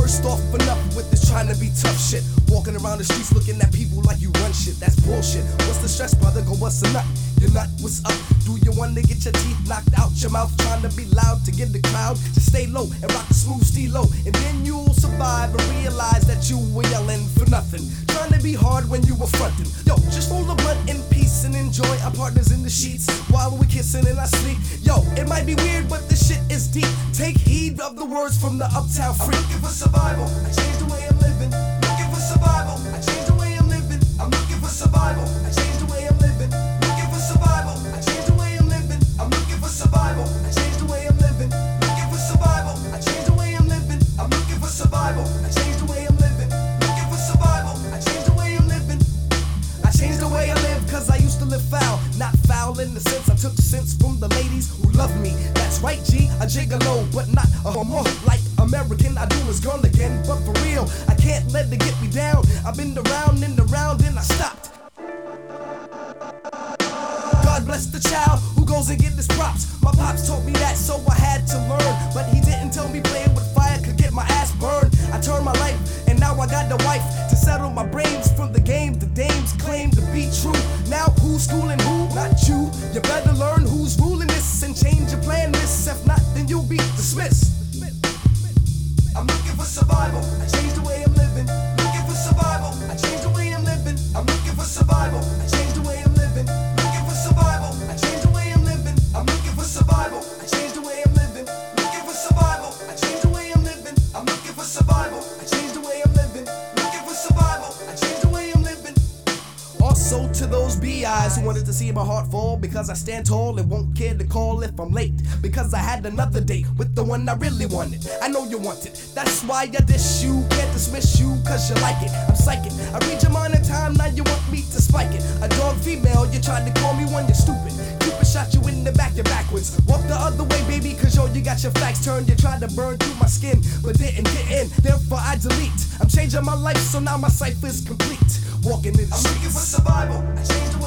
First off, enough with this trying to be tough shit. Walking around the streets looking at people like you run shit. That's bullshit. What's the stress, brother? Go bust a nut. You're not, what's up? Do you want to get your teeth knocked out your mouth? Trying to be loud to get the crowd to stay low and rock the smooth stilo. And then you'll survive and realize that you were yelling for nothing. Trying to be hard when you were fronting. Yo, just roll a blunt in peace and enjoy our partners in the sheets while we're kissing in our sleep. Yo, it might be weird, but this shit is deep. Take heed of the words from the Uptown Freak. I'm looking for survival. I changed the way I'm living. Looking for survival. I changed the way I'm living. I'm looking for survival. I changed the way I'm living. Looking for survival. I changed the way I'm living. I'm looking for survival. I changed the way I'm living. Looking for survival. I changed the way I'm living. I'm looking for survival. I changed the way I'm living. Looking for survival. I changed the way I'm living. I changed the way I live cause I used to live foul. Not foul in the sense I took sense from the ladies who love me. That's right, G, a gigolo, but not a homo. Like American, I do is girl again, but for real, I can't let it get me down. I've been around and around and I stopped. God bless the child who goes and get his props. My pops taught me that, so I had to learn. But he didn't tell me playing with fire could get my ass burned. I turned my life, and now I got the wife to settle my brains from the game. The dames claim to be true. Now who's schooling who? Not you. You better learn who's ruling this and change your plan, miss. If not, then you'll be dismissed. I'm looking for survival. I changed the way I'm living. Looking for survival. I changed the way I'm living. I'm looking for survival. I changed the way I'm living. Looking for survival. I changed the way I'm living. I'm looking for survival. I changed the way I'm living. Looking for survival. I changed the way I'm living. I'm looking for survival. I changed the way I'm living. Looking for survival. I changed the way I'm living. Also to those BIs who wanted to see my heart fall because I stand tall and won't care to call if I'm late. Because I had another date with the one I really wanted. I know you want it, that's why I dish you. Can't dismiss you cause you like it. I'm psychic, I read your mind in time, now you want me to spike it. A dog female, you tried to call me when you're stupid. Cupid shot you in the back, you're backwards. Walk the other way, baby, cause yo, you got your facts turned. You tried to burn through my skin, but didn't get in. Therefore I delete. I'm changing my life, so now my cipher is complete. Walking in the I'm looking for streets. survival. I changed the